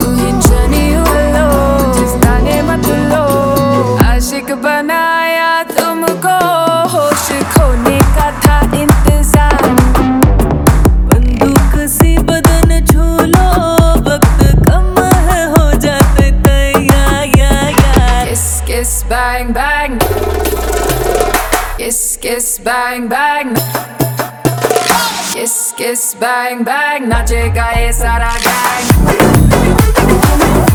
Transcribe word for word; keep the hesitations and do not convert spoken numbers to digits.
hinjani wallo jistane mat lo आशिक बनाया तुमको होश खोने का था इंतजार बंदूक सी बदन छू लो वक्त कम है हो जाते तैयार किस किस बैंग बैंग किस किस बैंग बैंग किस किस बैंग बैंग नाचेगा ये सारा गैंग